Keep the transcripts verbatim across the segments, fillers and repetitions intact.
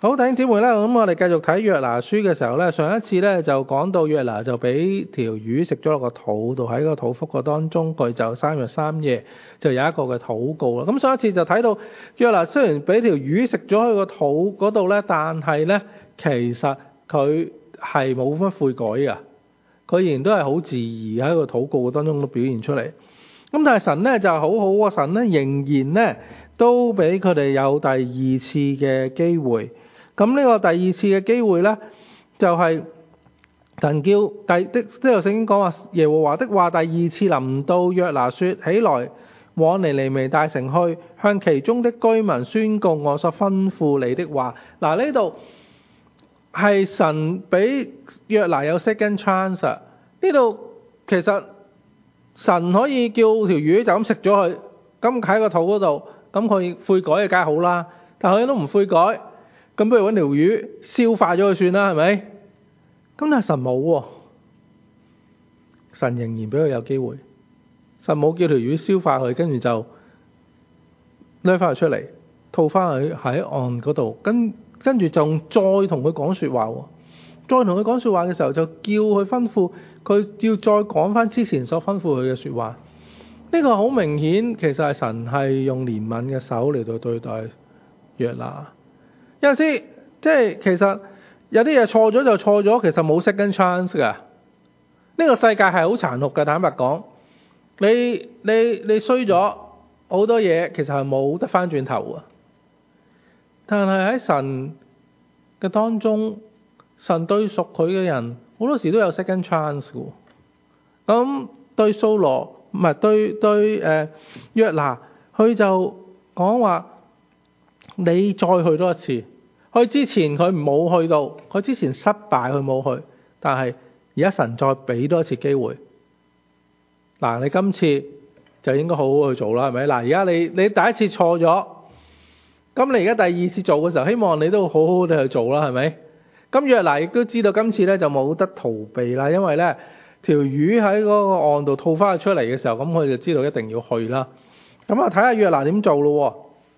好，弟兄姊妹咧，咁我哋繼續睇約拿書嘅時候咧，上一次咧就講到約拿就俾條魚食咗落個肚度，喺個肚腹個當中，佢就三日三夜就有一個嘅禱告啦。咁上一次就睇到約拿雖然俾條魚食咗喺個肚嗰度咧，但係咧其實佢係冇乜悔改㗎，佢仍然都係好自疑喺個禱告當中都表現出嚟。咁但係神咧就好好喎，神咧仍然咧都俾佢哋有第二次嘅機會。咁呢個第二次嘅機會呢，就係、是、神叫第的呢度聖經講話，耶和華的話第二次臨到約拿說：起來，往尼尼微大城去，向其中的居民宣告我所吩咐你的話。嗱，呢度係神俾約拿有 second chance。呢度其實神可以叫條魚就咁食咗佢，咁喺個肚嗰度，咁佢悔改就梗係好啦。但係佢都唔悔改。咁不如揾條魚消化咗佢算啦，係咪？咁但係神冇喎，神仍然俾佢有機會。神冇叫條魚消化佢，跟住就攞翻佢出嚟，吐翻佢喺岸嗰度，跟跟住就再同佢講說話喎。再同佢講說話嘅時候，就叫佢吩咐佢要再講翻之前所吩咐佢嘅說話。呢個好明顯，其實係神係用憐憫嘅手嚟到對待約拿。有陣時即係其實有啲嘢錯咗就錯咗，其實冇 second chance 㗎。呢個世界係好殘酷嘅，坦白講，你你你衰咗好多嘢，其實係冇得翻轉頭啊。但係喺神嘅當中，神對屬佢嘅人好多時都有 second chance 嘅。咁對掃羅唔係對對誒、呃、約拿，佢就講話你再去多一次。佢之前佢冇去到，佢之前失敗佢冇去，但係而家神再俾多一次機會。嗱，你今次就應該好好去做啦，係咪？嗱，而家你你第一次錯咗，咁你而家第二次做嘅時候，希望你都好好地去做啦，係咪？咁約拿亦都知道今次咧就冇得逃避啦，因為咧條魚喺嗰個岸度吐翻佢出嚟嘅時候，咁佢就知道一定要去啦。咁啊，睇下約拿點做咯。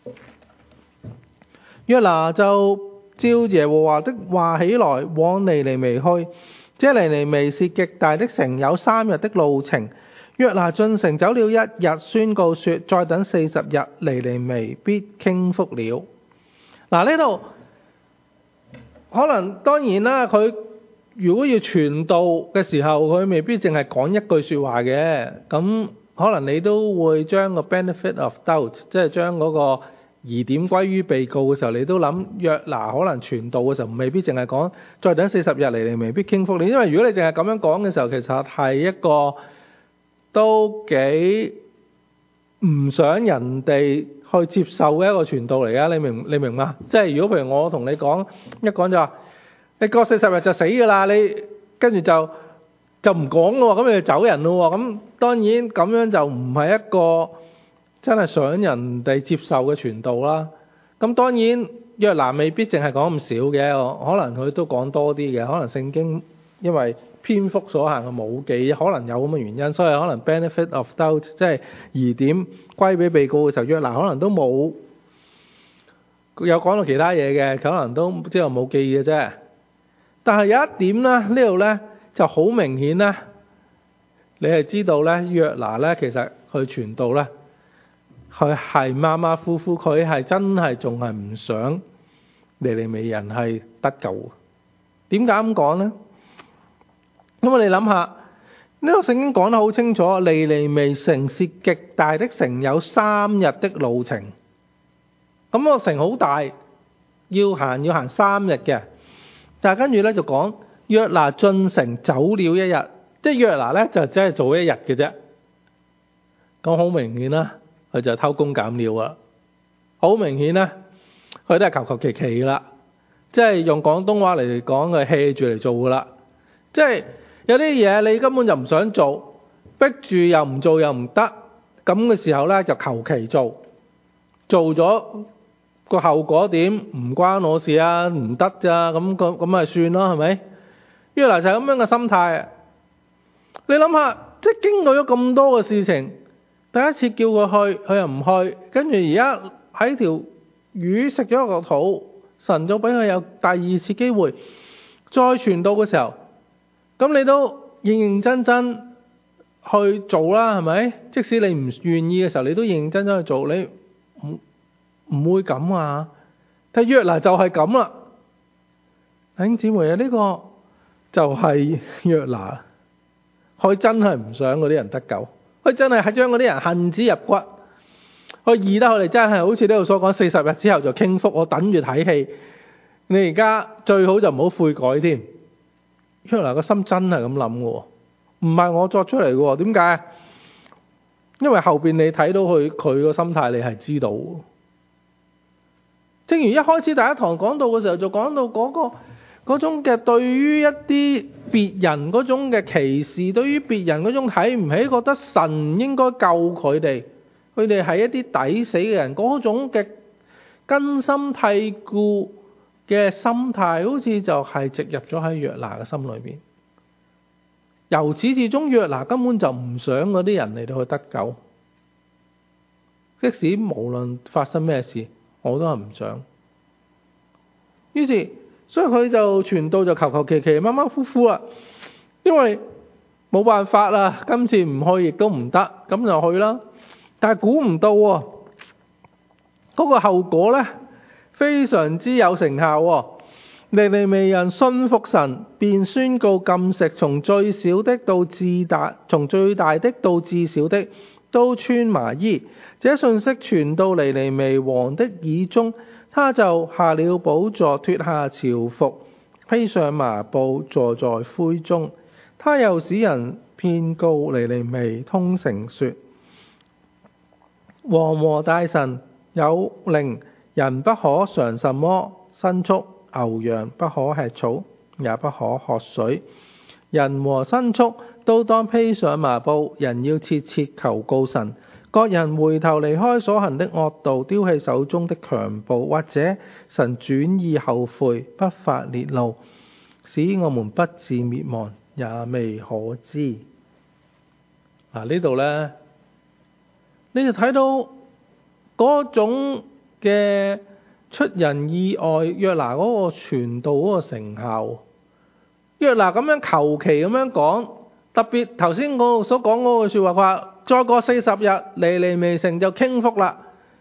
約拿就照耶和華的話起來，往尼尼微去。這尼尼微是極大的城，有三日的路程。約拿進城走了一日，宣告說：再等四十日，尼尼微必傾覆了。嗱，呢度可能當然啦，佢如果要傳道嘅時候，佢未必淨係講一句說話嘅。咁可能你都會將個 benefit of doubt，即係將嗰個疑點歸於被告嘅時候，你都諗約拿可能傳道嘅時候未必淨係講再等四十日，尼尼微必傾覆了。因為如果你淨係咁樣講嘅時候，其實係一個都幾唔想人哋去接受嘅一個傳道嚟㗎。你明你明嘛？即係如果譬如我同你講一講就話你過四十日就死㗎啦，你跟住就就唔講咯，咁你就走人咯。咁當然咁樣就唔係一個真係想人哋接受嘅傳道啦。咁當然約拿未必淨係講咁少嘅，可能佢都講多啲嘅。可能聖經因為篇幅所限，佢冇記，可能有咁嘅原因，所以可能 benefit of doubt， 即係疑點歸俾被告嘅時候，約拿可能都冇有講到其他嘢嘅，可能都即係冇記嘅啫。但係有一點咧，呢度咧就好明顯咧，你係知道咧約拿咧其實佢傳道咧，佢係馬馬虎虎，佢係真係仲係唔想尼尼微人係得救。點解咁講咧？咁我哋諗下，呢個聖經講得好清楚，尼尼微城是極大的城，有三日的路程。咁個城好大，要行要行三日嘅。但係跟住咧就講約拿進城走了一日，即係約拿咧就真係做一日嘅啫。咁好明顯啦，佢就偷工減料啦。好明顯啦，佢都係求求其其啦，即係用廣東話嚟講，佢 hea 住嚟做噶啦。即係有啲嘢你根本就唔想做，逼住又唔做又唔得，咁嘅時候咧就求其做，做咗個後果點唔關我事啊，唔得咋，咁咁咁咪算咯，係咪？約拿就係咁樣嘅心態。你諗下，即係經過咗咁多嘅事情，第一次叫佢去，佢又唔去，跟住而家喺條魚食咗個肚， 神就俾佢有第二次機會，再傳道嘅時候，咁你都認認真真去做啦，係咪？即使你唔願意嘅時候，你都認認真真去做，你唔唔會咁啊？但約拿就係咁啦，弟兄姊妹啊，呢個就係約拿，佢真係唔想嗰啲人得救，佢真係係將嗰啲人恨之入骨，佢義得佢哋真係好似呢度所講，四十日之後就傾覆，我等住睇戲。你而家最好就唔好悔改添。約拿個心真係咁諗嘅，唔係我作出嚟嘅。點解？因為後邊你睇到佢佢個心態，你係知道。正如一開始第一堂講到嘅時候，就講到嗰個嗰種嘅對於一啲別人嗰種嘅歧視，對於別人嗰種睇唔起，覺得神應該救佢哋，佢哋係一啲抵死嘅人，嗰種嘅根深蒂固嘅心態，好似就係植入咗喺約拿嘅心裏邊。由始至終，約拿根本就唔想嗰啲人嚟到去得救，即使無論發生咩事，我都係唔想。於是，所以佢就傳道就求求其其、馬馬虎虎啦。因為冇辦法啦，今次唔去亦都唔得，咁就去啦。但係估唔到喎，嗰個後果呢，非常之有成效喎。尼尼微人信服神，便宣告禁食，從最小的到至大，從最大的到至小的都穿麻衣。這信息傳到尼尼微王的耳中，他就下了寶座，脫下朝服，披上麻布，坐在灰中。他又使人遍告尼尼微通城說：王和大臣有令，人不可嘗什麼牲畜，牛羊不可吃草，也不可喝水。人和牲畜都當披上麻布，人要切切求告神。各人回頭離開所行的惡道，丟棄手中的強暴，或者神轉意後悔，不發烈怒，使我們不致滅亡，也未可知。嗱，呢度呢，你就睇到嗰種嘅出人意外，約拿嗰個傳道嗰個成效。約拿咁樣求其咁樣講，特別頭先我所講嗰句說話，佢話再過四十日，尼尼微城就傾覆啦。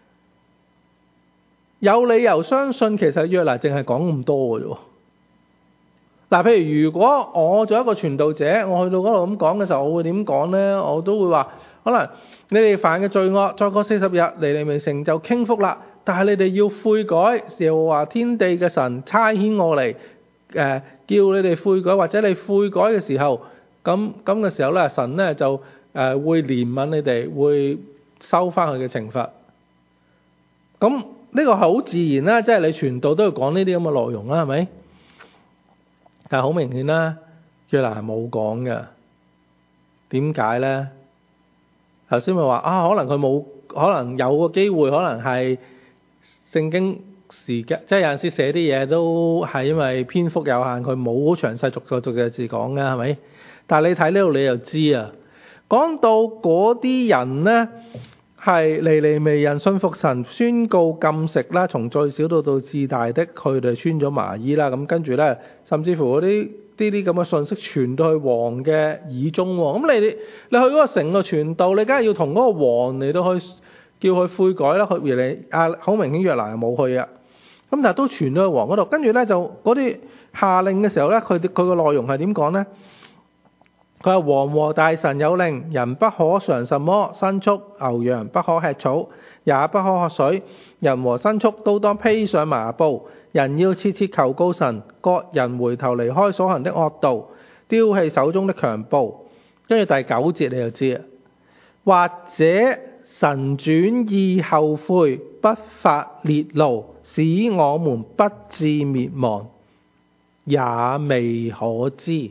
有理由相信，其實約拿淨係講咁多嘅啫。嗱，譬如如果我做一個傳道者，我去到嗰度咁講嘅時候，我會點講呢？我都會話，可能你哋犯嘅罪惡，再過四十日，尼尼微城就傾覆啦。但係你哋要悔改，又話天地嘅神差遣我嚟，誒、呃，叫你哋悔改，或者你悔改嘅時候，咁咁嘅時候咧，神咧就誒、呃、會憐憫你哋，會收翻佢嘅懲罰。咁呢個係好自然啦，即係你傳道都要講呢啲咁嘅內容啦，係咪？但係好明顯啦，約拿係冇講嘅。點解咧？頭先咪話啊，可能佢冇，可能有個機會，可能係聖經時間，即係有陣時寫啲嘢都係因為篇幅有限，佢冇好詳細逐個逐個字講嘅，係咪？但係你睇呢度你就知啊。講到嗰啲人呢，係尼尼微人信服神，宣告禁食啦，從最小到到至大的，佢哋穿咗麻衣啦。咁跟住呢，甚至乎嗰啲啲啲咁嘅信息傳到去王嘅耳中喎。咁你你你去嗰個城個傳道，你梗係要同嗰個王嚟到去叫佢悔改啦。佢而你啊，好明顯約拿係冇去啊。咁但係都傳到去王嗰度。跟住呢，就嗰啲下令嘅時候呢，佢佢個內容係點講呢？佢話王和大臣有令，人不可嘗什麼牲畜，牛羊不可吃草，也不可喝水。人和牲畜都當披上麻布，人要切切求告神。各人回頭離開所行的惡道，丟棄手中的強暴。跟住第九節你就知啦。或者神轉意後悔，不發烈怒，使我們不致滅亡，也未可知。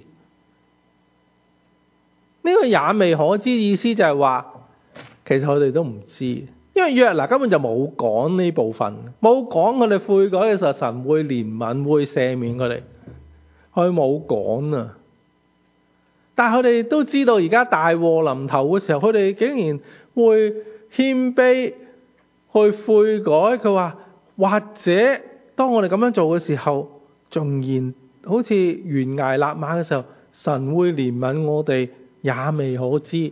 呢個也未可知意思就係話，其實佢哋都唔知，因為約拿根本就冇講呢部分，冇講佢哋悔改嘅時候神會憐憫會赦免佢哋，佢冇講啊。但係佢哋都知道而家大禍臨頭嘅時候，佢哋竟然會謙卑去悔改。佢話或者當我哋咁樣做嘅時候，縱然好似懸崖勒馬嘅時候，神會憐憫我哋，也未可知。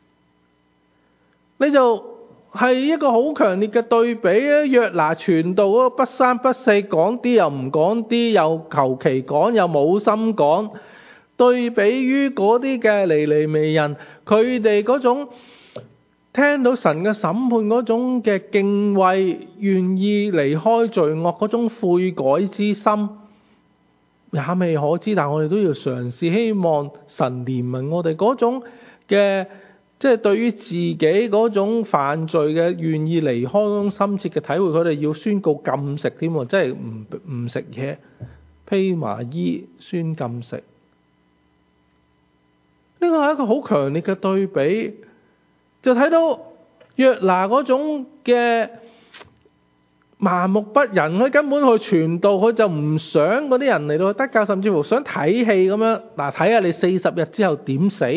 你就係一個好強烈嘅對比啊！約拿傳道嗰個不三不四，講啲又唔講啲，又求其講又冇心講，對比於嗰啲嘅尼尼微人，佢哋嗰種聽到神嘅審判嗰種嘅敬畏，願意離開罪惡嗰種悔改之心，也未可知。但我哋都要嘗試，希望神憐憫我哋嗰種嘅，即係對於自己嗰種犯罪嘅願意離開嗰種深切嘅體會。佢哋要宣告禁食添，即係唔唔食嘢，披麻衣宣禁食。呢個係一個好強烈嘅對比，就睇到約拿嗰種嘅麻木不仁，佢根本去傳道，佢就唔想嗰啲人嚟到得救，甚至乎想睇戲咁樣，嗱，睇下你四十日之後點死。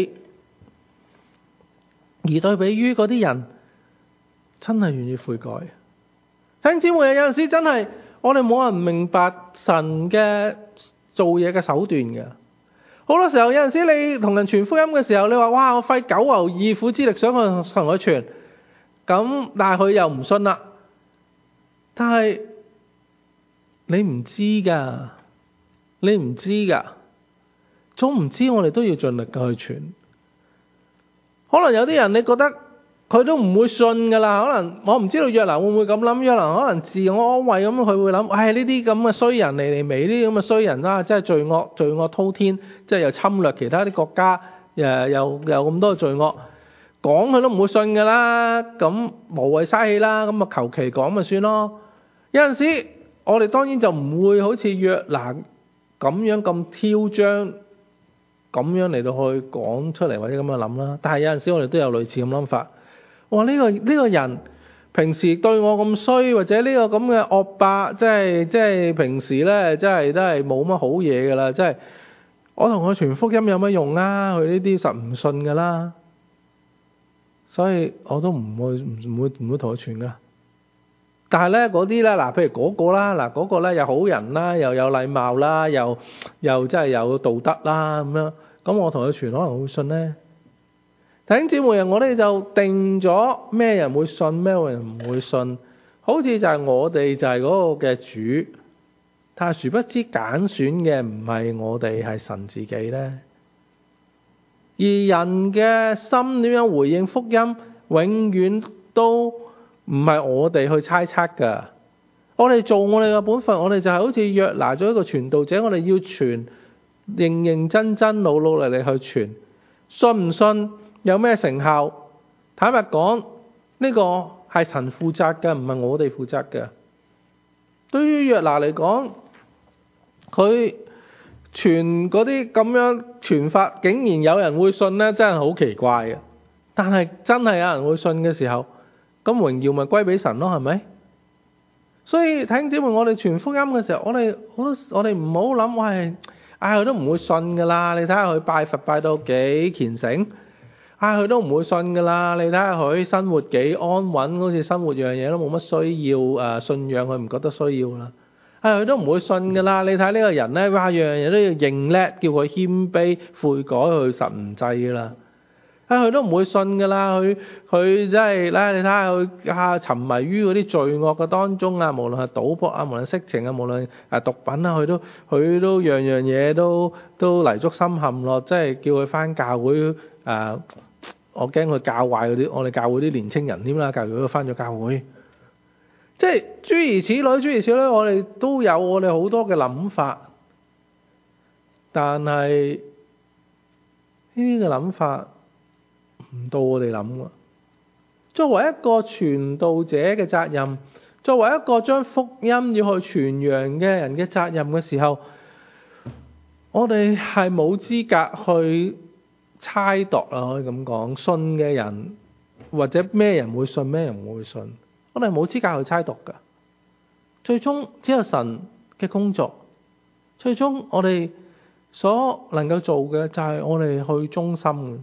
而對比於嗰啲人真係願意悔改。弟兄姊妹，有陣時真係我哋冇人明白神嘅做嘢嘅手段嘅。好多時候有陣時你同人傳福音嘅時候，你話哇，我費九牛二虎之力想去同佢傳，咁但係佢又唔信啦。但係你唔知㗎，你唔知㗎，總唔知我哋都要盡力嘅去傳。可能有啲人你覺得佢都唔會信㗎啦，可能我唔知道約拿會唔會咁諗，約拿可能自我安慰咁，佢會諗，唉，呢啲咁嘅衰人嚟嚟尾，呢啲咁嘅衰人啦，真係罪惡罪惡滔天，即係又侵略其他啲國家，誒又又咁多罪惡，講佢都唔會信㗎啦，咁無謂嘥氣啦，咁啊求其講咪算咯。有陣時我哋當然就唔會好似約拿咁樣咁囂張，咁樣嚟到去講出嚟或者咁樣諗啦。但係有陣時我哋都有類似咁諗法。哇！呢個呢個人平時對我咁衰，或者呢個咁嘅惡霸，即係即係平時咧，真係都係冇乜好嘢㗎啦。即係我同佢傳福音有乜用啊？佢呢啲實唔信㗎啦。所以我都唔會唔會唔會同佢傳㗎。但係咧嗰啲咧，嗱，譬如嗰個啦，嗱嗰個咧又好人啦，又有禮貌啦，又又真係有道德啦咁樣，咁我同佢傳可能會信咧。弟兄姊妹啊，我哋就定咗咩人會信，咩人唔會信，好似就係我哋就係嗰個嘅主，但係殊不知揀選嘅唔係我哋，係神自己咧。而人嘅心點樣回應福音，永遠都唔係我哋去猜測㗎。我哋做我哋嘅本分，我哋就係好似約拿咗一個傳道者，我哋要傳，認認真真、努努力力去傳，信唔信？有咩成效？坦白講，呢個係神負責嘅，唔係我哋負責嘅。對於約拿嚟講，佢傳嗰啲咁樣傳法，竟然有人會信呢，真係好奇怪嘅。但係真係有人會信嘅時候，咁榮耀咪歸俾神咯，係咪？所以弟兄姊妹，我哋傳福音嘅時候，我哋好多我哋唔好諗，喂，唉，佢都唔會信㗎啦。你睇下佢拜佛拜到幾虔誠。啊！佢都唔會信㗎啦，你睇下佢生活幾安穩，好似生活樣嘢都冇乜需要誒、呃、信仰，佢唔覺得需要啦。啊！佢都唔會信㗎啦，你睇呢個人咧，哇！樣樣嘢都要認叻，叫佢謙卑悔改，佢實唔制㗎啦。啊！佢都唔會信㗎啦，佢佢真係咧，你睇下佢啊沉迷於嗰啲罪惡嘅當中啊，無論係賭博啊，無論色情啊，無論誒毒品啊，佢都佢都樣樣嘢都都泥足深陷咯，即係叫佢返教會誒。呃我驚佢教壞嗰啲，我哋教會啲年青人添啦，教如果佢返咗教會，即係諸如此類，諸如此類，我哋都有我哋好多嘅諗法，但係呢啲嘅諗法唔到我哋諗喎。作為一個傳道者嘅責任，作為一個將福音要去傳揚嘅人嘅責任嘅時候，我哋係冇資格去猜度啦，可以咁講，信嘅人或者咩人會信，咩人唔會信，我哋冇資格去猜度㗎。最終只有神嘅工作，最終我哋所能夠做嘅就係我哋去忠心。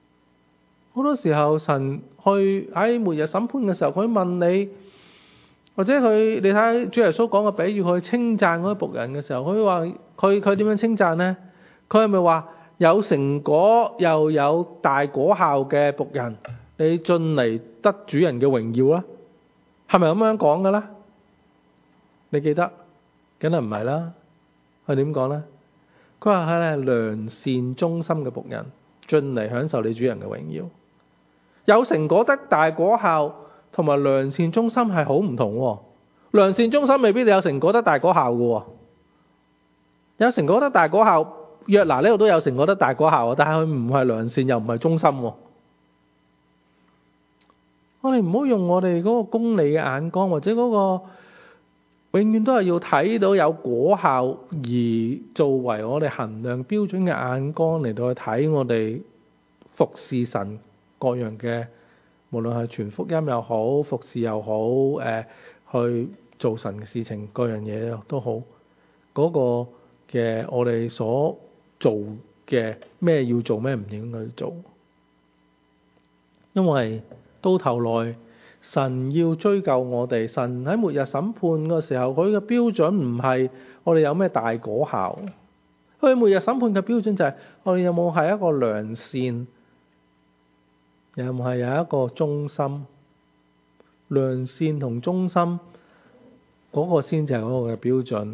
好多時候神去喺末日審判嘅時候，佢問你或者佢你睇主耶穌講個比喻，佢稱讚嗰啲僕人嘅時候，佢話佢佢點樣稱讚呢？佢係咪話有成果又有大果效嘅僕人，你進嚟得主人嘅榮耀啦？係咪咁樣講嘅咧？你記得？梗係唔係啦。佢點講呢？佢話係咧良善忠心嘅僕人進嚟享受你主人嘅榮耀。有成果得大果效同埋良善忠心係好唔同喎。良善忠心未必有成果得大果效嘅喎。有成果得大果效，約拿呢度都有成果得大果效，但係佢唔係良善又唔係忠心喎。我哋唔好用我哋嗰個功利嘅眼光，或者嗰個永遠都係要睇到有果效而作為我哋衡量標準嘅眼光嚟到去睇我哋服侍神各樣嘅，無論係傳福音又好，服侍又好，誒、呃、去做神嘅事情各樣嘢都好，嗰、那個嘅我哋所做嘅咩要做咩唔應該做，因為到頭來神要追究我哋，神喺末日審判嘅時候，佢嘅標準唔係我哋有咩大果效，佢末日審判嘅標準就係我哋有冇係一個良善，又唔係有一個忠心。良善同忠心嗰、那個先至係嗰個嘅標準。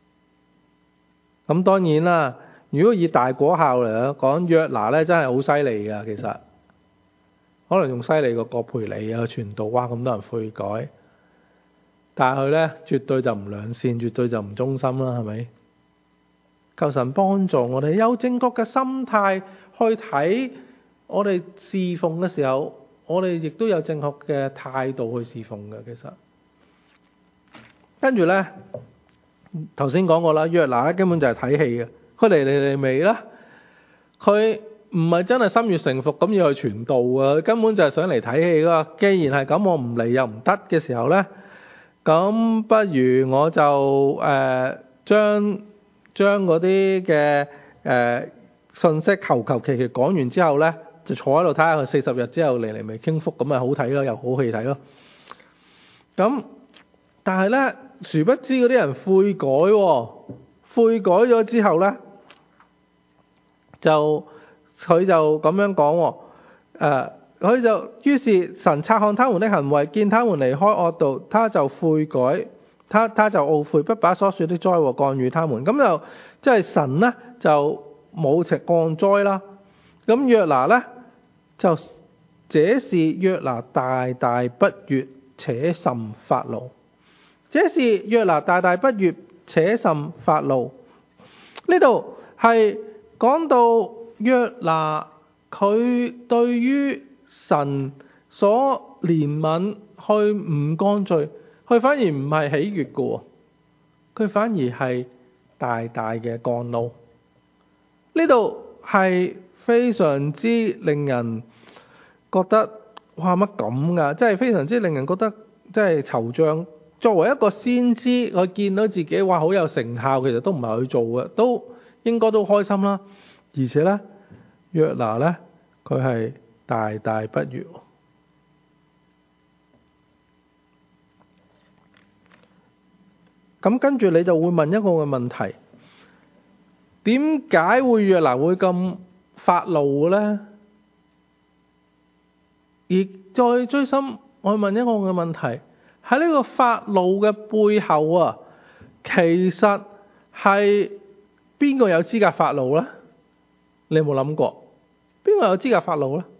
咁當然啦，如果以大果效嚟講，約拿咧真係好犀利㗎，其實可能仲犀利過葛培理啊，傳道哇咁多人悔改，但係佢咧絕對就唔良善，絕對就唔忠心啦，係咪？求神幫助我哋有正確嘅心態去睇我哋侍奉嘅時候，我哋亦都有正確嘅態度去侍奉嘅。其實跟住咧，頭先講過啦，約拿咧根本就係睇戲嘅，佢嚟嚟嚟未啦，佢唔係真係心悅誠服咁要去傳道啊，根本就係想嚟睇戲噶。既然係咁，我唔嚟又唔得嘅時候咧，咁不如我就誒將將嗰啲嘅誒信息求求其其講完之後咧，就坐喺度睇下佢四十日之後嚟嚟未傾福，咁咪好睇咯，又好戲睇咯。咁但係咧，殊不知嗰啲人悔改喎，悔改咗之後咧，就佢就咁樣講喎，誒佢就於是神察看他們的行為，見他們離開惡道，他就悔改。他他就懊悔，不把所說的災禍降與他們。咁就即係神呢，就冇降災啦。咁約拿呢，就這是約拿大大不悅，且甚發怒。這是約拿大大不悅，且甚發怒。呢度係講到約拿佢對於神所憐憫去唔降罪。佢反而唔係喜悅嘅，佢反而係大大嘅降怒。呢度係非常之令人覺得哇乜咁㗎，即係非常之令人覺得即係惆悵。作為一個先知，佢見到自己哇好有成效，其實都唔係去做嘅，都應該都開心啦。而且咧，約拿咧佢係大大不悅。咁跟住你就會問一個嘅問題，點解會約拿會咁發怒嘅咧？而再追深，我問一個嘅問題，喺呢個發怒嘅背後啊，其實係邊個有資格發怒咧？你有冇諗過？邊個有資格發怒咧？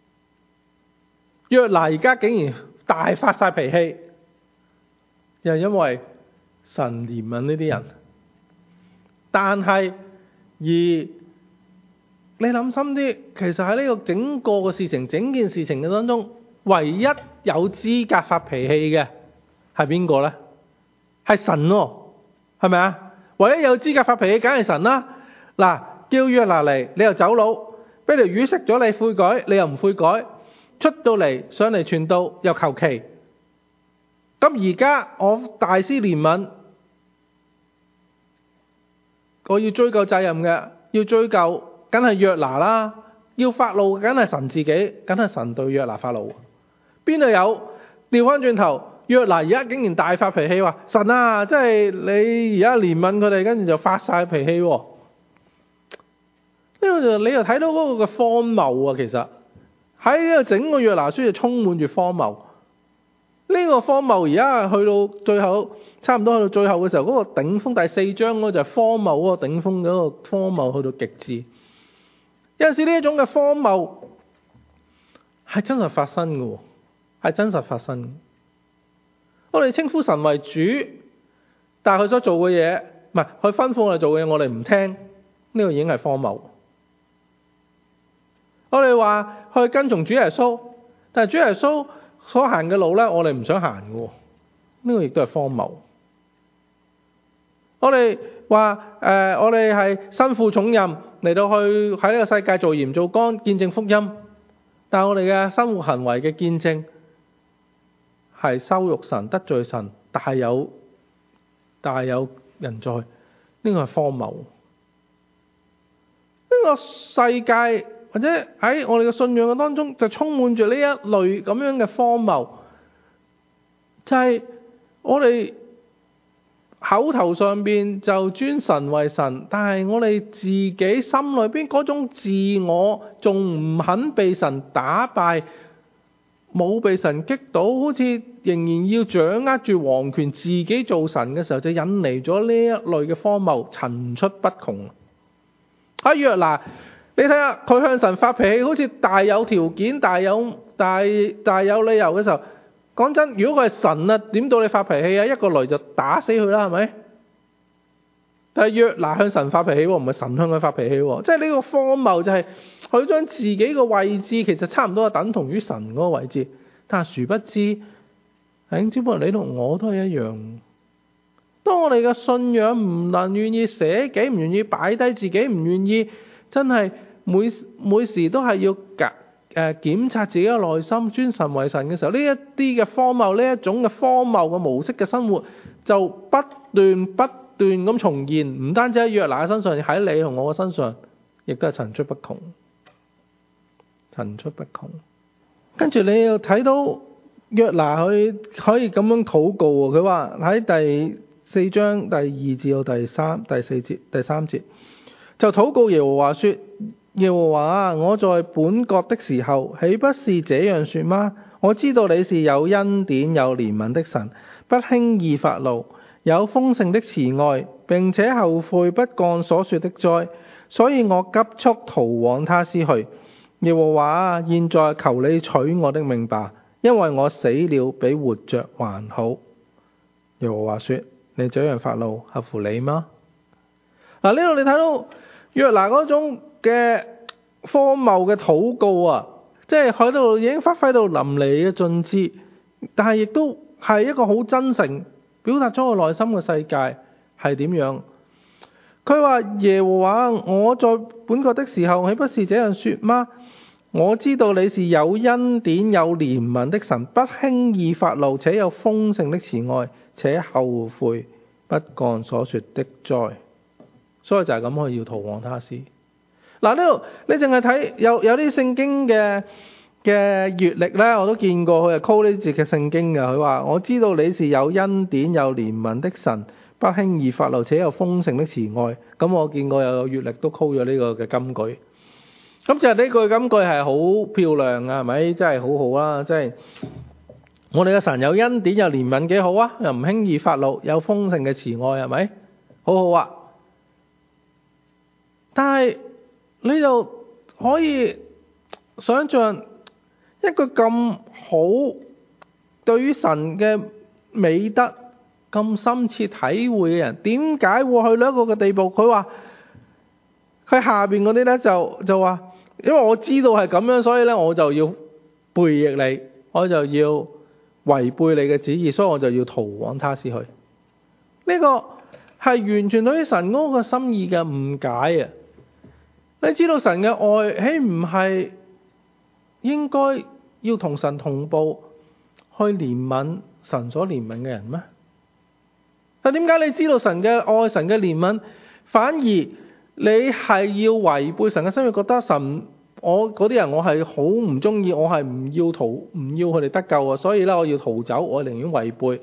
約拿而家竟然大發晒脾氣，又係因為神憐憫呢啲人，但係而你諗深啲，其實喺呢個整個嘅事情、整件事情嘅當中，唯一有資格發脾氣嘅係邊個咧？係神喎，係咪啊？唯一有資格發脾氣，梗係神啦。嗱，叫約拿嚟，你又走佬，俾條魚食咗你悔改，你又唔悔改，出到嚟上嚟傳道又求其。咁而家我大施憐憫，我要追究責任嘅，要追究，梗係約拿啦。要發怒，梗係神自己，梗係神對約拿發怒。邊度有調翻轉頭約拿而家竟然大發脾氣話：神啊，即係你而家憐憫佢哋，跟住就發晒脾氣喎。呢個就你又睇到嗰個嘅荒謬啊！其實喺呢個整個約拿書就充滿住荒謬。呢、這個荒謬而家去到最後，差唔多去到最後嘅時候，嗰、那個頂峰第四章嗰就係荒謬嗰個頂峰嗰個荒謬去到極致。有陣時呢一種嘅荒謬係真實發生嘅，係真實發生嘅。我哋稱呼神為主，但係佢所做嘅嘢，唔係佢吩咐我哋做嘅嘢，我哋唔聽，呢、這個已經係荒謬。我哋話去跟從主耶穌，但係主耶穌所行嘅路咧，我哋唔想行嘅，呢個亦都係荒謬。我哋話誒，我哋係身負重任嚟到去喺呢個世界做鹽做光，見證福音，但係我哋嘅生活行為嘅見證係羞辱神、得罪神，大有大有人在，呢個係荒謬。呢個世界或者喺我哋嘅信仰嘅當中，就充滿住呢一類咁樣嘅荒謬，就係我哋口頭上邊就尊神為神，但係我哋自己心裏邊嗰種自我仲唔肯被神打敗，冇被神擊倒，好似仍然要掌握住皇權自己做神嘅時候，就引嚟咗呢一類嘅荒謬層出不窮。喺約拿，你睇下佢向神發脾氣，好似大有條件、大有大大有理由嘅時候，講真，如果佢係神啊，點到你發脾氣啊？一個雷就打死佢啦，係咪？但係約拿向神發脾氣，唔係神向佢發脾氣，即係呢個荒謬就係佢將自己個位置其實差唔多係等同於神嗰個位置，但係殊不知，係只不過你同我都係一樣。當我哋嘅信仰唔能願意捨己，唔願意擺低自己，唔願意真係每每時都係要檢誒檢查自己嘅內心，尊神為神嘅時候，呢一啲嘅荒謬，呢一種嘅荒謬嘅模式嘅生活，就不斷不斷咁重現，唔單止喺約拿嘅身上，喺你同我嘅身上，亦都係層出不窮，層出不窮。跟住你又睇到約拿佢可以咁樣禱告，佢話喺第四章第二節到第三第四節第三節，就禱告耶和華說：耶和華啊，我在本國的時候，豈不是這樣說嗎？我知道你是有恩典有憐憫的神，不輕易發怒，有豐盛的慈愛，並且後悔不降所說的災，所以我急速逃往他施去。耶和華啊，現在求你取我的命吧，因為我死了比活着還好。耶和華說：你這樣發怒合乎你嗎？嗱，呢度你睇到約拿嗰種嘅荒謬嘅禱告啊，即係喺度已經發揮到淋漓嘅盡致，但係亦都係一個好真誠表達咗我內心嘅世界係點樣。佢話：耶和華，我在本國的時候，豈不是這樣說嗎？我知道你是有恩典有憐憫的神，不輕易發怒，且有豐盛的慈愛，且後悔不降所說的災。所以就係咁，我要逃往他施。嗱，呢度你淨係睇有有啲聖經嘅嘅閲歷咧，我都見過佢係 call 呢節嘅聖經嘅。佢話：我知道你是有恩典有憐憫的神，不輕易發怒，且有豐盛的慈愛。咁我見過有閲歷都 call 咗呢個嘅金句。咁就係呢句金句係好漂亮啊，係咪？真係好好啦，即係我哋嘅神有恩典有憐憫幾好啊，又唔輕易發怒，有豐盛嘅慈愛，係咪？好好啊！但係你就可以想像一個咁好對於神嘅美德咁深切體會嘅人，點解會去到一個嘅地步？佢話佢下邊嗰啲咧就就話，因為我知道係咁樣，所以咧我就要背逆你，我就要違背你嘅旨意，所以我就要逃往他施去。呢、這個係完全對於神嗰個心意嘅誤解啊！你知道神嘅愛，豈唔係應該要同神同步去憐憫神所憐憫嘅人咩？但點解你知道神嘅愛、神嘅憐憫，反而你係要違背神嘅心意，覺得神我嗰啲人我係好唔中意，我係唔要逃唔要佢哋得救啊，所以咧我要逃走，我寧願違背。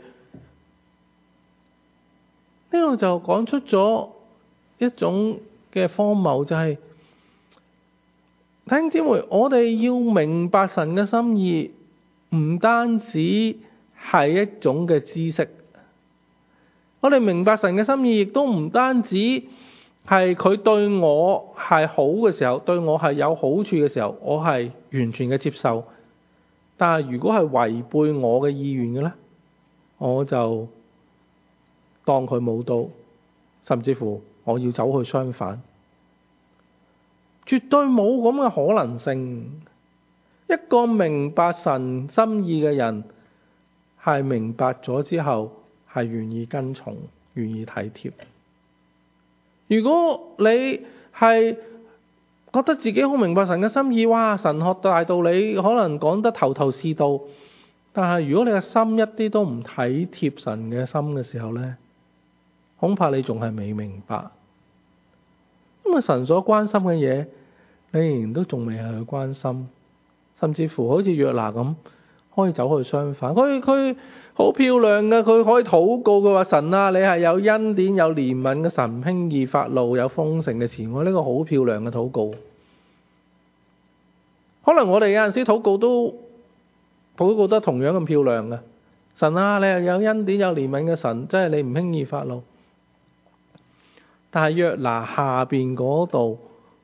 呢度就講出咗一種嘅荒謬，就係弟兄姊妹，我哋要明白神嘅心意，唔單止係一種嘅知識。我哋明白神嘅心意，亦都唔單止係佢對我係好嘅時候，對我係有好處嘅時候，我係完全嘅接受。但係如果係違背我嘅意願嘅咧，我就當佢冇到，甚至乎我要走去相反。絕對冇咁嘅可能性。一個明白神心意嘅人，係明白咗之後係願意跟從，願意體貼。如果你係覺得自己好明白神嘅心意，哇！神學大道理可能講得頭頭是道，但係如果你嘅心一啲都唔體貼神嘅心嘅時候呢，恐怕你仲係未明白。因為神所關心嘅嘢，你仍然都仲未係去關心，甚至乎好似約拿咁，可以走去相反。佢佢好漂亮嘅，佢可以禱告嘅話：神啊，你係有恩典、有憐憫嘅神，輕易發怒、有豐盛嘅慈愛。呢個好漂亮嘅禱告。可能我哋有陣時禱告都禱告得同樣咁漂亮嘅。神啊，你係有恩典、有憐憫嘅神，即係你唔輕易發怒。但係約拿下邊嗰度，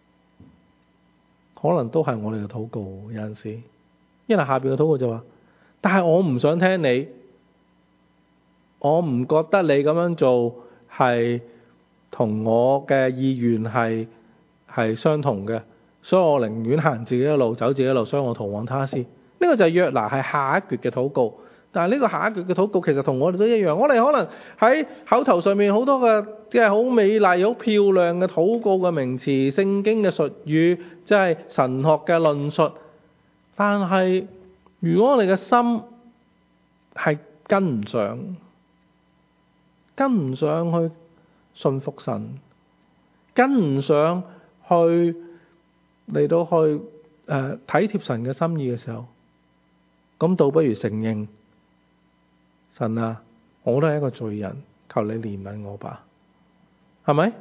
可能都係我哋嘅禱告。有陣時，因為下邊嘅禱告就話：但係我唔想聽你，我唔覺得你咁樣做係同我嘅意願係係相同嘅，所以我寧願行自己嘅路，走自己嘅路，所以我逃往他施。呢個就係約拿係下一橛嘅禱告。但係呢個下一橛嘅禱告其實同我哋都一樣，我哋可能喺口頭上面好多嘅即係好美麗、好漂亮嘅禱告嘅名詞、聖經嘅術語，即係神學嘅論述。但係如果我哋嘅心係跟唔上，跟唔上去信服神，跟唔上去嚟到去誒、呃、體貼神嘅心意嘅時候，咁倒不如承認。神啊，我都係一個罪人，求你憐憫我吧，係咪？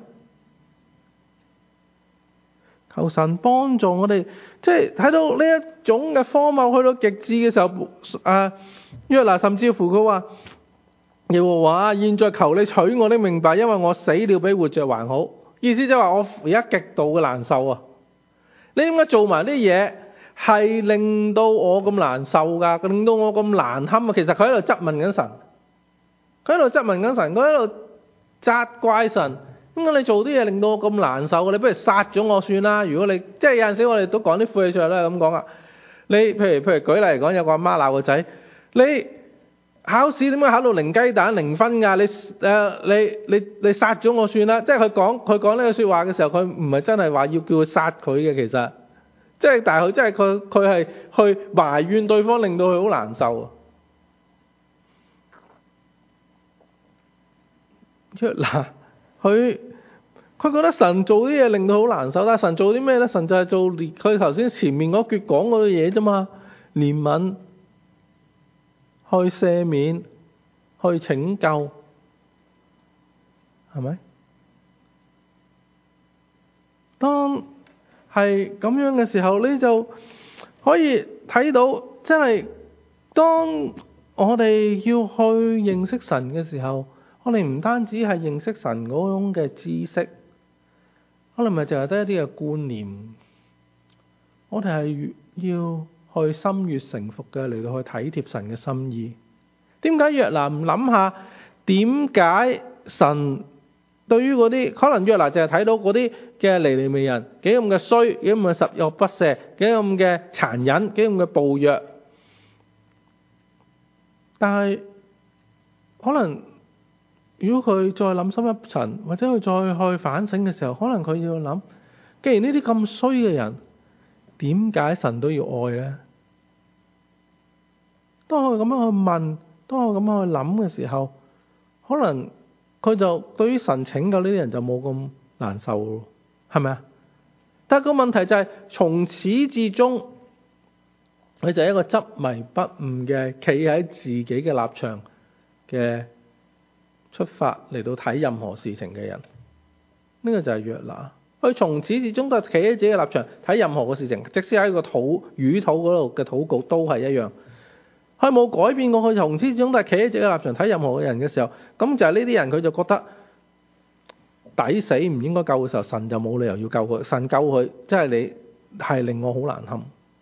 求神幫助我哋，即係睇到呢一種嘅荒謬去到極致嘅時候，啊，約拿甚至乎佢話：耶和華，現在求你取我的命吧，因為我死了比活着還好。意思即係話我而家極度嘅難受啊！你點解做埋啲嘢係令到我咁難受噶？令到我咁難堪啊！其實佢喺度質問緊神，佢喺度質問緊神，佢喺度責怪神。點解你做啲嘢令到我咁難受？你不如殺咗我算啦！如果你即係有陣時我哋都講啲晦氣說話啦，咁講啊。你譬如譬如舉例嚟講，有個阿媽鬧個仔，你考試點解考到零雞蛋零分㗎？你誒、呃、你你你殺咗我算啦！即係佢講佢講呢個説話嘅時候，佢唔係真係話要叫佢殺佢嘅，其實即係但係佢真係佢佢係去埋怨對方，令到佢好難受。嗱，佢佢覺得神做啲嘢令到好難受，但係神做啲咩咧？神就係做佢頭先前面嗰句講嗰啲嘢啫嘛，憐憫。去赦免，去拯救，係咪？當係咁樣嘅時候，你就可以睇到，真係當我哋要去認識神嘅時候，我哋唔單止係認識神嗰種嘅知識，可能咪淨係得一啲嘅觀念，我哋係要去心悅誠服嘅嚟到去體貼神嘅心意。點解約拿唔諗下點解神對於嗰啲可能約拿淨係睇到嗰啲嘅尼尼微人幾咁嘅衰，幾咁嘅十惡不赦，幾咁嘅殘忍，幾咁嘅暴虐？但係可能如果佢再諗深一層，或者佢再去反省嘅時候，可能佢要諗，既然呢啲咁衰嘅人，點解神都要愛呢？當佢咁樣去問，當佢咁樣去諗嘅時候，可能佢就對於神拯救呢啲人就冇咁難受咯，係咪啊？ 但係個問題就係、是、從始至終，佢就係一個執迷不悟嘅，企喺自己嘅立場嘅出發嚟到睇任何事情嘅人。呢、這個就係約拿，佢從始至終都係企喺自己嘅立場睇任何嘅事情，即使喺個土魚肚嗰度嘅禱告都係一樣。佢冇改變過，佢從始至終都係企喺自己嘅立場睇任何嘅人嘅時候，咁就係呢啲人佢就覺得抵死唔應該救嘅時候，神就冇理由要救佢，神救佢，即係你係令我好難堪。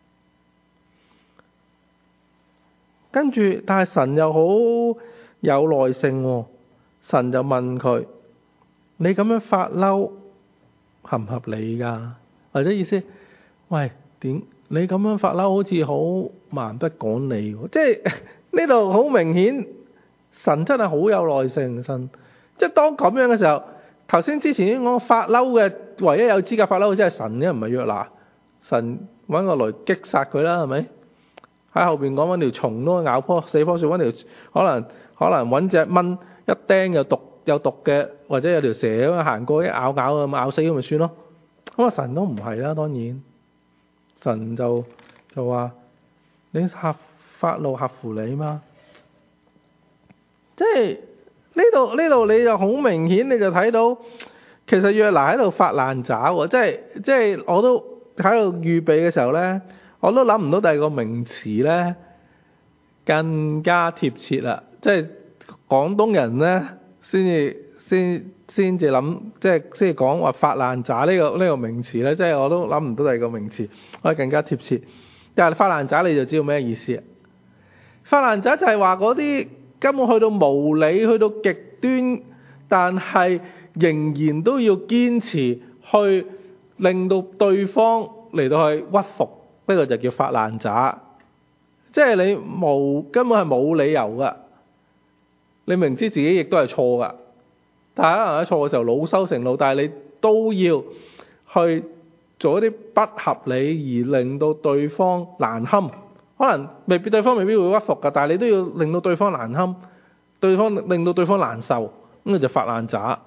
跟住，但係神又好有耐性喎，神就問佢：你咁樣發嬲合唔合理㗎？或者意思，喂，點你咁樣發嬲好似好蠻不講理喎？即係呢度好明顯，神真係好有耐性。神即係當咁樣嘅時候，頭先之前已經講發嬲嘅唯一有資格發嬲嘅先係神，因為唔係約拿。神揾個雷擊殺佢啦，係咪？喺後邊講揾條蟲咯，咬棵四棵樹，揾條可能可能揾隻蚊一釘有毒有毒嘅，或者有條蛇咁行過一咬咬咁咬死咁咪算咯。咁啊神都唔係啦，當然神就就話你合發怒合乎你嘛？即係呢度呢度你就好明顯，你就睇到其實約拿喺度發爛渣喎。即係即係我都喺度預備嘅時候咧，我都諗唔到第二個名詞咧更加貼切啦。即係廣東人咧先至先先至諗，即係先至講話發爛渣呢個呢個名詞咧，即係我都諗唔到第二個名詞可以更加貼切。但係發爛渣你就知道咩意思啊？發爛渣就係話嗰啲根本去到無理，去到極端，但係仍然都要堅持去令到對方嚟到去屈服，呢個就叫發爛渣。即係你無根本係冇理由噶，你明知自己亦都係錯噶，但係可能喺錯嘅時候惱羞成怒，但係你都要去做一啲不合理而令到對方難堪。可能未必對方未必會屈服噶，但係你都要令到對方難堪，對方令到對方難受，咁就發爛渣。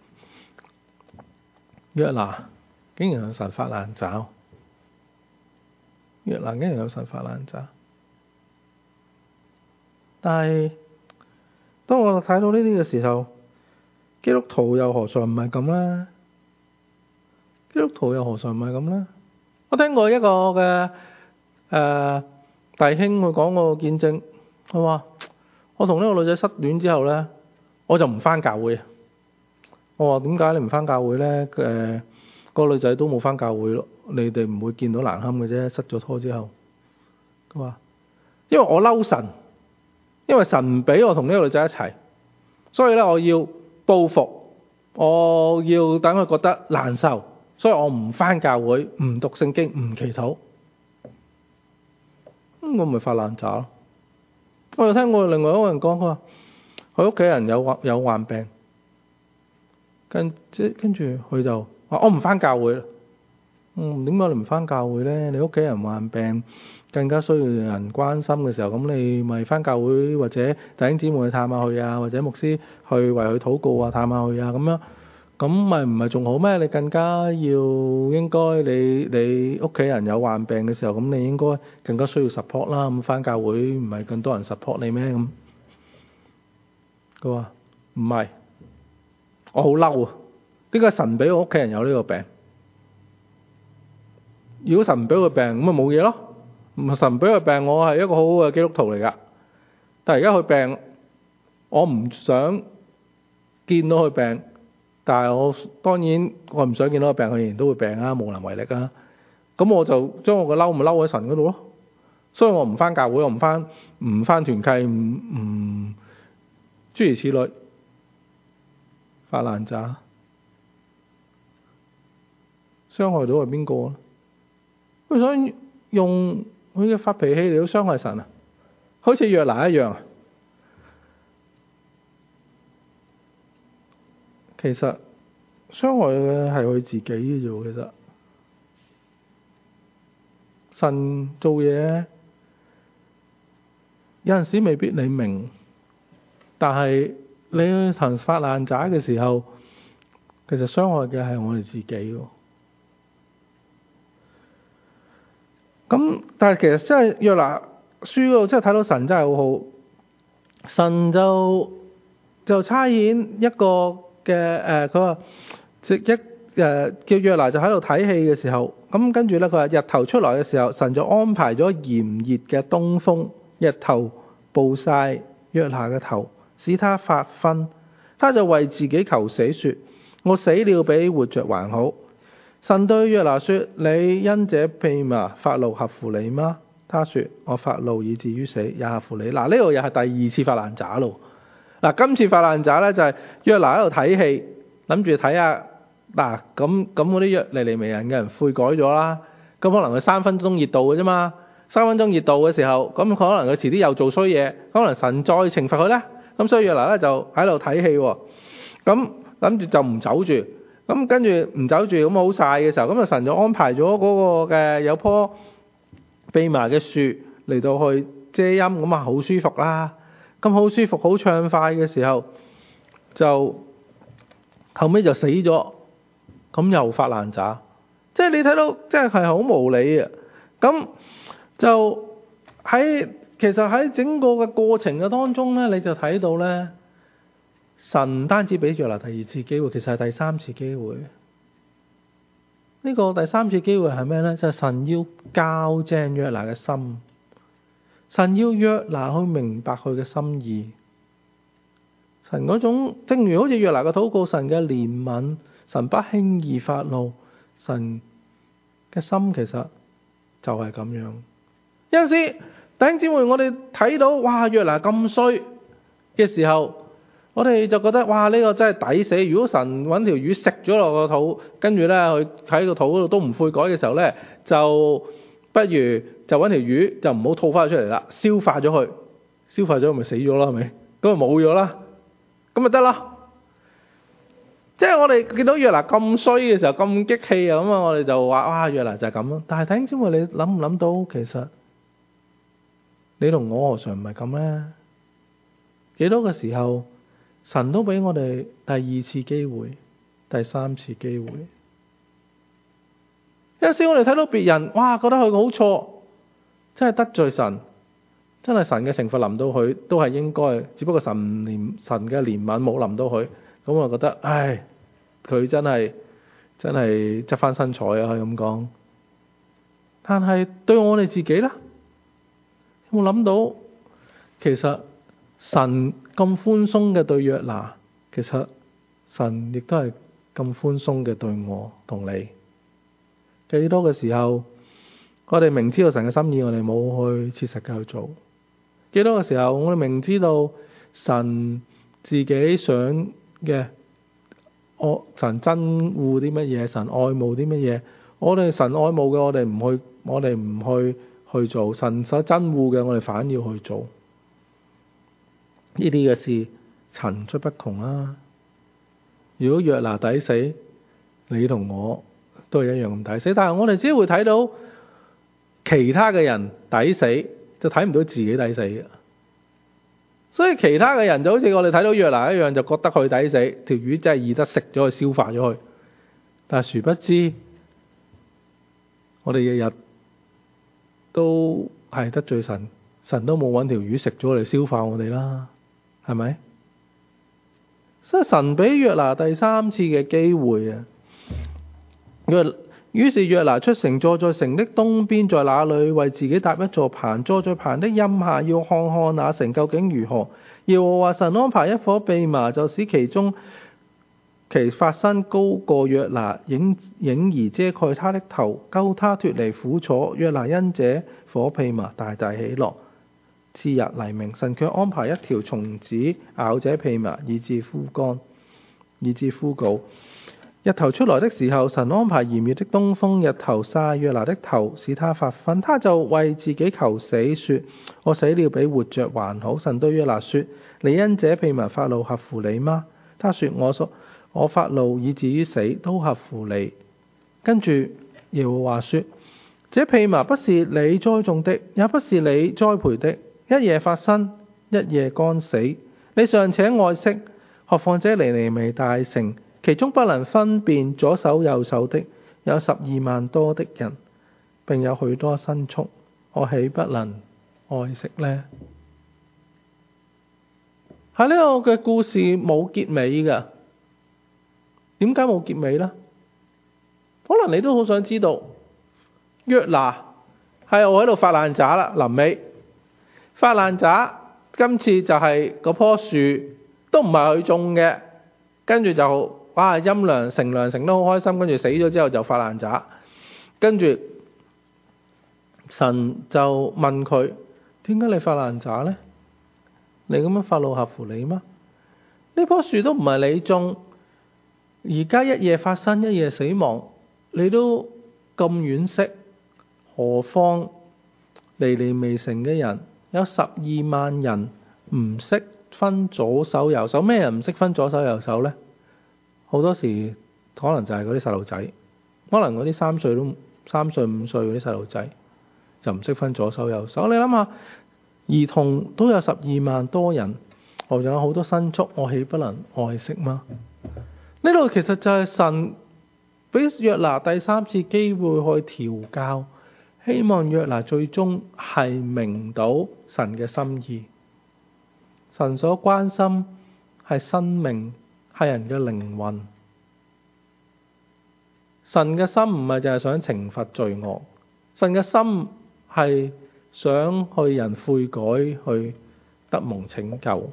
約拿竟然有神發爛渣，約拿竟然有神發爛渣。但係當我睇到呢啲嘅時候，基督徒又何嘗唔係咁咧？基督徒又何嘗唔係咁咧？我聽過一個嘅誒、呃、弟兄佢講個見證，佢話我同呢個女仔失戀之後咧，我就唔返教會。我話點解你唔返教會咧？誒、呃，個女仔都冇返教會咯，你哋唔會見到難堪嘅啫。失咗拖之後，佢話因為我嬲神。因為神唔俾我同呢個女仔一齊，所以咧我要報復，我要等佢覺得難受，所以我唔返教會，唔讀聖經，唔祈禱。咁我咪發爛渣咯。我又聽過另外一個人講，佢話佢屋企人有患有患病，跟即跟住佢就話我唔返教會啦。嗯，點解你唔返教會咧？你屋企人患病，更加需要人關心嘅時候，咁你咪返教會，或者弟兄姊妹去探下佢啊，或者牧師去為佢禱告啊，探下佢啊，咁樣咁咪唔係仲好咩？你更加要應該你你屋企人有患病嘅時候，咁你應該更加需要 support 啦。咁返教會唔係更多人 support 你咩？咁佢話唔係，我好嬲啊！點解神俾我屋企人有呢個病？如果神唔俾佢病，咁咪冇嘢咯。唔神唔俾佢病，我係一個好好嘅基督徒嚟噶。但係而家佢病，我唔想見到佢病。但係我當然我唔想見到佢病，佢仍然都會病啊，無能為力啊。咁我就將我嘅嬲咪嬲喺神嗰度咯。所以我唔返教會，我唔返唔返團契，唔唔諸如此類，發爛渣，傷害到係邊個啊？佢想用佢嘅發脾氣嚟到傷害神啊，好似約拿一樣。其實傷害嘅係佢自己嘅啫。其實神做嘢有陣時未必你明，但係你神發爛渣嘅時候，其實傷害嘅係我哋自己。 咁但係其實真係約拿書嗰度真係睇到神真係好好，神就就差遣一個嘅誒，佢話即一誒、呃、叫約拿就喺度睇戲嘅時候，咁跟住咧佢話日頭出來嘅時候，神就安排咗炎熱嘅東風，日頭暴曬約拿嘅頭，使他發昏，他就為自己求死，說：我死了比活着還好。神對約拿說：你因這蓖麻發怒合乎你嗎？他說：我發怒以至於死也合乎你。嗱，呢度又係第二次發爛渣咯。嗱，今次發爛渣咧就係約拿喺度睇戲，諗住睇下嗱，咁咁嗰啲約尼尼微人嘅人悔改咗啦，咁可能佢三分鐘熱度嘅啫嘛，三分鐘熱度嘅時候，咁可能佢遲啲又做衰嘢，可能神再懲罰佢咧，咁所以約拿咧就喺度睇戲喎，咁諗住就唔走住。咁跟住唔走住，咁好曬嘅時候，咁啊神就安排咗嗰個嘅有棵蓖麻嘅樹嚟到去遮陰，咁啊好舒服啦。咁好舒服、好暢快嘅時候，就後尾就死咗，咁又發爛渣。即係你睇到，即係係好無理嘅。咁就喺其實喺整個嘅過程嘅當中咧，你就睇到咧。神唔單止俾約拿第二次機會，其實係第三次機會。呢個第三次機會係咩呢？就係神要校正約拿嘅心，神要約拿去明白佢嘅心意。神嗰種，正如好似約拿嘅禱告，神嘅憐憫，神不輕易發怒，神嘅心其實就係咁樣。有陣時弟兄姊妹，我哋睇到哇約拿咁衰嘅時候，我哋就覺得哇呢、這個真係抵死！如果神揾條魚食咗落個肚，跟住咧佢喺個肚嗰度都唔悔改嘅時候咧，就不如就揾條魚就唔好吐翻出嚟啦，消化咗佢，消化咗咪死咗啦，係咪？咁咪冇咗啦，咁咪得啦。即係我哋見到約拿咁衰嘅時候，咁激氣啊咁啊，我哋就話哇約拿就係咁咯。但係弟兄姊妹，你諗唔諗到其實你同我何嘗唔係咁咧？幾多個時候？神都俾我哋第二次機會、第三次機會。有陣時我哋睇到別人，哇，覺得佢好錯，真係得罪神，真係神嘅懲罰臨到佢，都係應該。只不過神憐神嘅憐憫冇臨到佢，咁我覺得，唉，佢真係真係執翻身彩啊！可以咁講。但係對我哋自己咧，有冇諗到其實神咁寬鬆嘅對約拿，其實神亦都係咁寬鬆嘅對我同你。幾多嘅時候，我哋明知道神嘅心意，我哋冇去切實嘅去做。幾多嘅時候，我哋明知道神自己想嘅，我神憎惡啲乜嘢，神愛慕啲乜嘢，我哋神愛慕嘅，我哋唔去，我哋唔去去做。神所憎惡嘅，我哋反要去做。呢啲嘅事層出不窮啊！如果約拿抵死，你同我都係一樣咁抵死。但係我哋只會睇到其他嘅人抵死，就睇唔到自己抵死嘅。所以其他嘅人就好似我哋睇到約拿一樣，就覺得佢抵死，條魚真係易得食咗，去消化咗佢。但係殊不知，我哋日日都係得罪神，神都冇揾條魚食咗嚟消化我哋啦。係咪？所以神俾約拿第三次嘅機會啊！約於是約拿出城，坐在城的東邊，在那裏為自己搭一座棚，坐在棚的蔭下，要看看那城究竟如何。耶和華神安排一顆蓖麻，就使其中其發生高過約拿，影影兒遮蓋他的頭，救他脫離苦楚。約拿因這顆蓖麻大大喜樂。次日黎明，神卻安排一條蟲子咬這蓖麻，以致枯乾，以致枯槁。日頭出來的時候，神安排炎熱的東風，日頭曬約拿的頭，使他發昏。他就為自己求死，說：我死了比活着還好。神對約拿說：你因這蓖麻發怒合乎你嗎？他說：我所我發怒以至於死都合乎你。跟住耶和華說：這蓖麻不是你栽種的，也不是你栽培的。一夜發生，一夜乾死，你尚且愛惜，何況這尼尼微大城，其中不能分辨左手右手的有十二萬多的人。 並有許多牲畜，我豈不能愛惜呢？喺呢個嘅故事冇結尾㗎，點解冇結尾呢？可能你都好想知道，約拿係我喺度發爛渣啦，臨尾發爛渣，今次就係嗰棵樹都唔係佢種嘅，跟住就哇陰涼乘涼乘得好開心，跟住死咗之後就發爛渣，跟住神就問佢：點解你發爛渣呢？你咁樣發怒合乎你嗎？呢棵樹都唔係你種，而家一夜發生一夜死亡，你都咁惋惜，何況尼尼微城嘅人有十二萬人唔識分左手右手。咩人唔識分左手右手呢？好多時可能就係嗰啲細路仔，可能嗰啲三歲都三歲五歲嗰啲細路仔就唔識分左手右手。你諗下，兒童都有十二萬多人，我仲有好多牲畜，我豈不能愛惜嗎？呢度其實就係神俾約拿第三次機會去調教，希望約拿最終係明到神嘅心意。神所關心係生命，係人嘅靈魂。神嘅心唔係淨係想懲罰罪惡，神嘅心係想去人悔改，去得蒙拯救。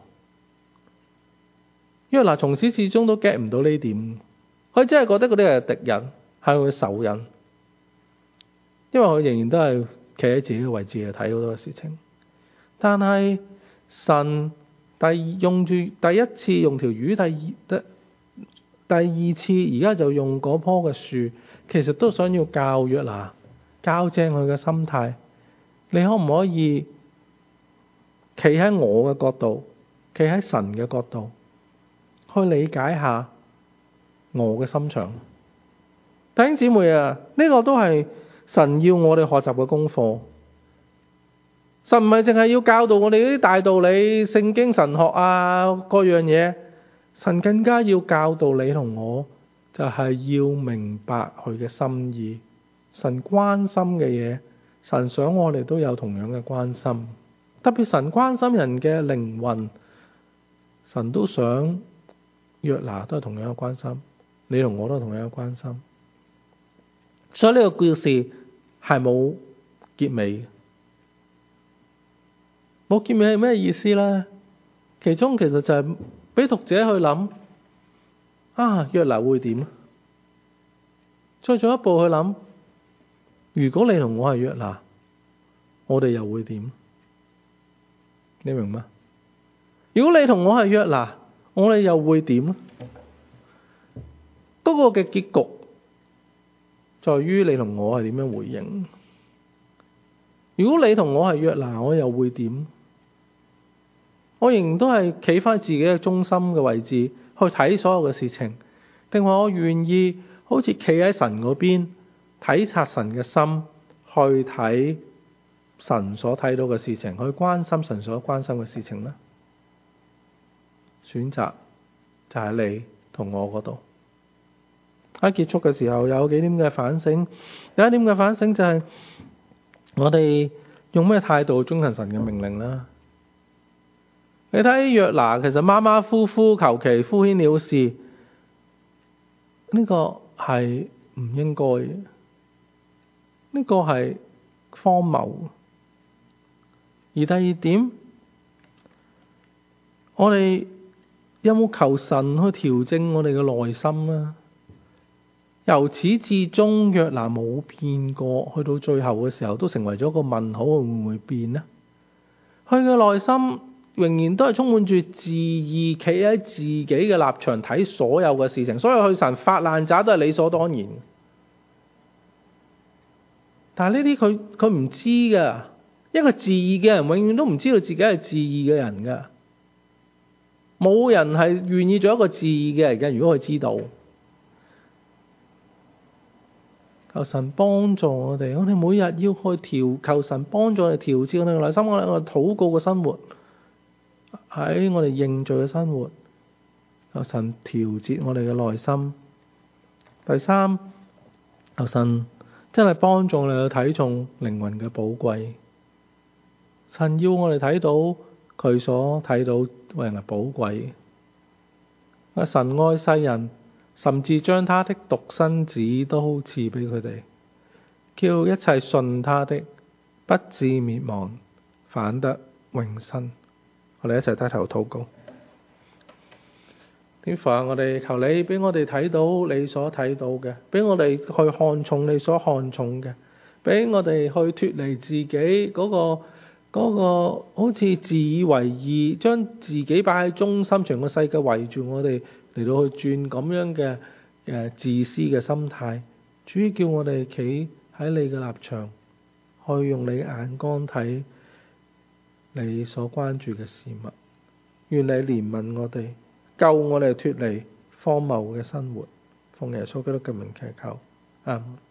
約拿從始至終都 get 唔到呢點，佢真係覺得嗰啲係敵人，係佢嘅仇人，因為佢仍然都係企喺自己嘅位置去睇好多事情。但係神第用住第一次用條魚，第二第二次而家就用嗰棵嘅樹，其實都想要教約拿，教正佢嘅心態。你可唔可以企喺我嘅角度，企喺神嘅角度，去理解下我嘅心腸？弟兄姊妹啊，呢個都係神要我哋學習嘅功課。神唔係淨係要教導我哋嗰啲大道理、聖經神學啊各樣嘢，神更加要教導你同我，就係要明白佢嘅心意。神關心嘅嘢，神想我哋都有同樣嘅關心。特別神關心人嘅靈魂，神都想約拿都係同樣嘅關心，你同我都係同樣嘅關心。所以呢個故事係冇結尾。冇結尾係咩意思呢？其中其實就係俾讀者去諗，啊約拿會點？再進一步去諗，如果你同我係約拿，我哋又會點？你明嗎？如果你同我係約拿，我哋又會點？嗰個嘅結局在於你同我係點樣回應。如果你同我係約拿，我又會點？我仍然都係企返自己嘅中心嘅位置去睇所有嘅事情，定話我願意好似企喺神嗰邊，體察神嘅心，去睇神所睇到嘅事情，去關心神所關心嘅事情呢？選擇就係你同我嗰度。喺結束嘅時候有幾點嘅反省，有一點嘅反省就係我哋用咩態度遵行神嘅命令啦？你睇約拿其實馬馬虎虎求其敷衍了事，呢個係唔應該嘅，呢個係荒謬。而第二點，我哋有冇求神去調整我哋嘅內心啊？由始至終約拿冇變過，去到最後嘅時候都成為咗個問號，會唔會變呢？佢嘅內心仍然都係充滿住自義，企喺自己嘅立場睇所有嘅事情，所以去神發爛渣都係理所當然。但係呢啲佢佢唔知㗎，一個自義嘅人永遠都唔知道自己係自義嘅人㗎。冇人係願意做一個自義嘅人嘅，如果佢知道。求神幫助我哋，我哋每日要去調，求神幫助我哋調節我哋嘅內心，我哋我哋禱告嘅生活，喺我哋認罪嘅生活，求神調節我哋嘅內心。第三，求神真係幫助我哋去睇重靈魂嘅寶貴。神要我哋睇到佢所睇到為人嘅寶貴。啊！神愛世人，甚至將他的獨生子都賜俾佢哋，叫一切信他的不至滅亡，反得永生。我哋一齊低頭禱告。天父啊，我哋求你俾我哋睇到你所睇到嘅，俾我哋去看重你所看重嘅，俾我哋去脫離自己嗰個嗰個好似自以為義，將自己擺喺中心，全個世界圍住我哋嚟到去轉咁樣嘅誒自私嘅心態。主叫我哋企喺你嘅立場，去用你眼光睇你所關注嘅事物。願你憐憫我哋，救我哋脫離荒謬嘅生活。奉耶穌基督嘅名祈求，阿們。